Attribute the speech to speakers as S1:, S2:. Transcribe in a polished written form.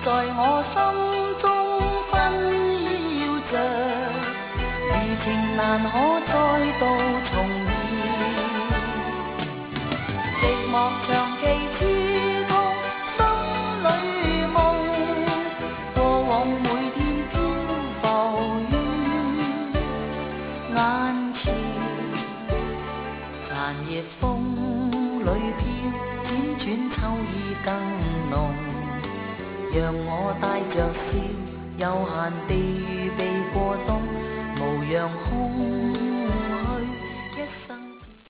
S1: 在我心中紛擾着，餘情難可再度重現。寂寞長期刺痛心裏夢，過往每天漂浮於眼前，殘葉風裏飄，輾轉秋意更濃，讓我帶着笑，悠閒地預備過冬，無恙空